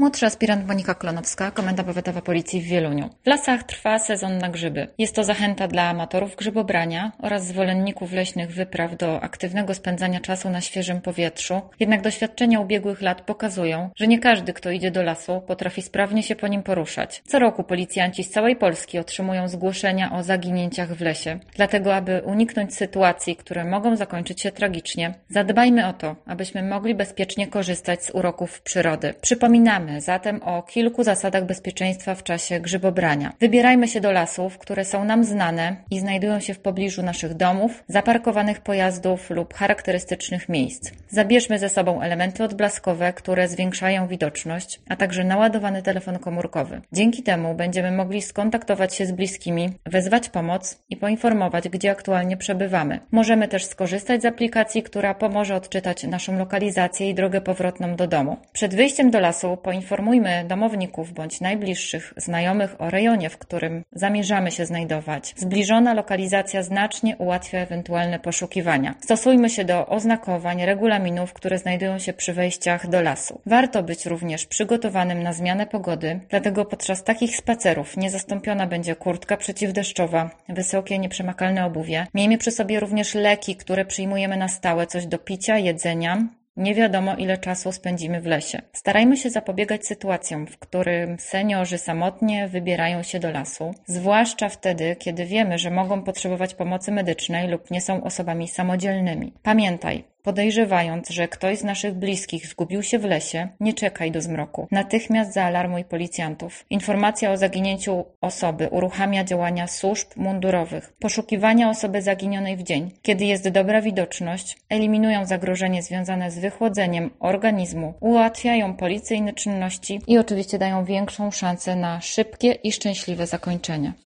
Młodsza aspirant Monika Klonowska, Komenda Powiatowa Policji w Wieluniu. W lasach trwa sezon na grzyby. Jest to zachęta dla amatorów grzybobrania oraz zwolenników leśnych wypraw do aktywnego spędzania czasu na świeżym powietrzu. Jednak doświadczenia ubiegłych lat pokazują, że nie każdy, kto idzie do lasu, potrafi sprawnie się po nim poruszać. Co roku policjanci z całej Polski otrzymują zgłoszenia o zaginięciach w lesie. Dlatego, aby uniknąć sytuacji, które mogą zakończyć się tragicznie, zadbajmy o to, abyśmy mogli bezpiecznie korzystać z uroków przyrody. Przypominamy zatem o kilku zasadach bezpieczeństwa w czasie grzybobrania. Wybierajmy się do lasów, które są nam znane i znajdują się w pobliżu naszych domów, zaparkowanych pojazdów lub charakterystycznych miejsc. Zabierzmy ze sobą elementy odblaskowe, które zwiększają widoczność, a także naładowany telefon komórkowy. Dzięki temu będziemy mogli skontaktować się z bliskimi, wezwać pomoc i poinformować, gdzie aktualnie przebywamy. Możemy też skorzystać z aplikacji, która pomoże odczytać naszą lokalizację i drogę powrotną do domu. Przed wyjściem do lasu poinformujmy domowników bądź najbliższych znajomych o rejonie, w którym zamierzamy się znajdować. Zbliżona lokalizacja znacznie ułatwia ewentualne poszukiwania. Stosujmy się do oznakowań, regulaminów, które znajdują się przy wejściach do lasu. Warto być również przygotowanym na zmianę pogody, dlatego podczas takich spacerów niezastąpiona będzie kurtka przeciwdeszczowa, wysokie, nieprzemakalne obuwie. Miejmy przy sobie również leki, które przyjmujemy na stałe, coś do picia, jedzenia. Nie wiadomo, ile czasu spędzimy w lesie. Starajmy się zapobiegać sytuacjom, w którym seniorzy samotnie wybierają się do lasu, zwłaszcza wtedy, kiedy wiemy, że mogą potrzebować pomocy medycznej lub nie są osobami samodzielnymi. Pamiętaj, podejrzewając, że ktoś z naszych bliskich zgubił się w lesie, nie czekaj do zmroku. Natychmiast zaalarmuj policjantów. Informacja o zaginięciu osoby uruchamia działania służb mundurowych. Poszukiwania osoby zaginionej w dzień, kiedy jest dobra widoczność, eliminują zagrożenie związane z wychłodzeniem organizmu, ułatwiają policyjne czynności i oczywiście dają większą szansę na szybkie i szczęśliwe zakończenie.